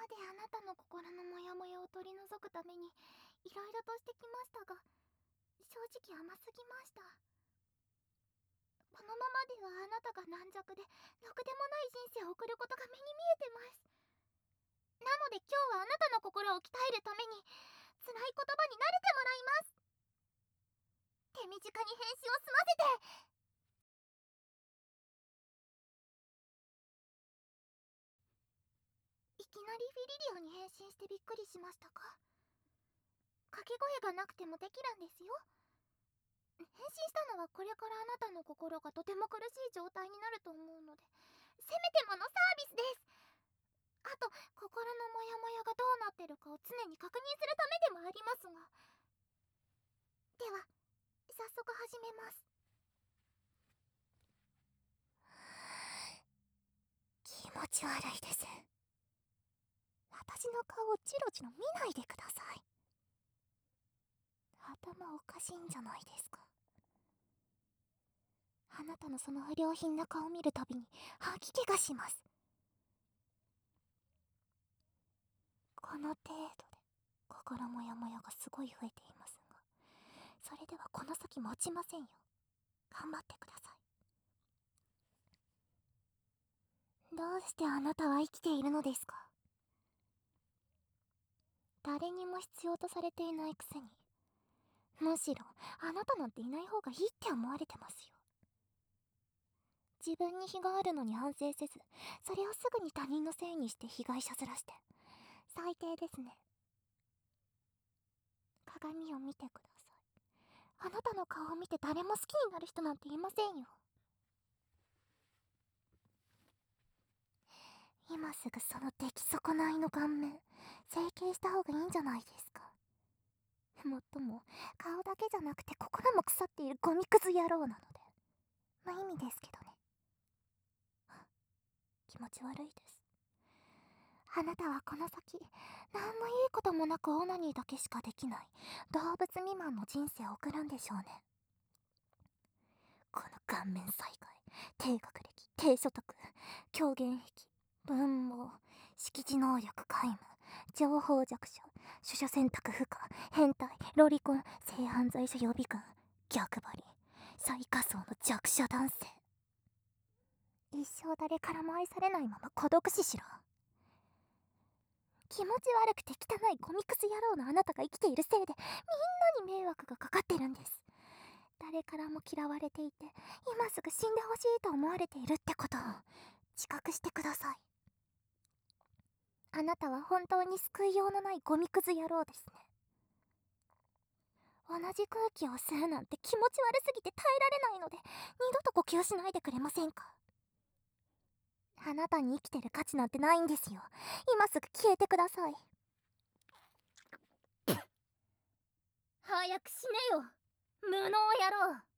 まであなたの心のモヤモヤを取り除くためにいろいろとしてきましたが、正直甘すぎました。このままではあなたが軟弱でろくでもない人生を送ることが目に見えてます。なので今日はあなたの心を鍛えるために辛い言葉に慣れてもらいます。手短に返信を済ませて。いきなりフィリリオに変身してびっくりしましたか？掛け声がなくてもできるんですよ。変身したのはこれからあなたの心がとても苦しい状態になると思うので、せめてものサービスです。あと、心のモヤモヤがどうなってるかを常に確認するためでもありますが。では早速始めます。気持ち悪いです。私の顔をチロチロ見ないでください。頭おかしいんじゃないですか。あなたのその不良品な顔を見るたびに吐き気がします。この程度で心モヤモヤがすごい増えていますが、それではこの先持ちませんよ。頑張ってください。どうしてあなたは生きているのですか？誰にも必要とされていないくせに、むしろあなたなんていない方がいいって思われてますよ。自分に非があるのに反省せず、それをすぐに他人のせいにして被害者ずらして、最低ですね。鏡を見てください。あなたの顔を見て誰も好きになる人なんていませんよ。今すぐその出来損ないの顔面整形した方がいいんじゃないですか。もっとも顔だけじゃなくて心も腐っているゴミクズ野郎なので、無意味ですけどね。気持ち悪いです。あなたはこの先何のいいこともなくオナニーだけしかできない動物未満の人生を送るんでしょうね。この顔面災害、低学歴、低所得、狂言癖、文盲、識字能力皆無、情報弱者、取捨選択不可、変態、ロリコン、性犯罪者予備軍、逆張り、最下層の弱者男性。一生誰からも愛されないまま孤独死しろ。気持ち悪くて汚いコミクス野郎のあなたが生きているせいでみんなに迷惑がかかってるんです。誰からも嫌われていて今すぐ死んでほしいと思われているってことを自覚してください。あなたは本当に救いようのないゴミクズ野郎ですね。同じ空気を吸うなんて気持ち悪すぎて耐えられないので、二度と呼吸しないでくれませんか？あなたに生きてる価値なんてないんですよ。今すぐ消えてください。早く死ねよ、無能野郎。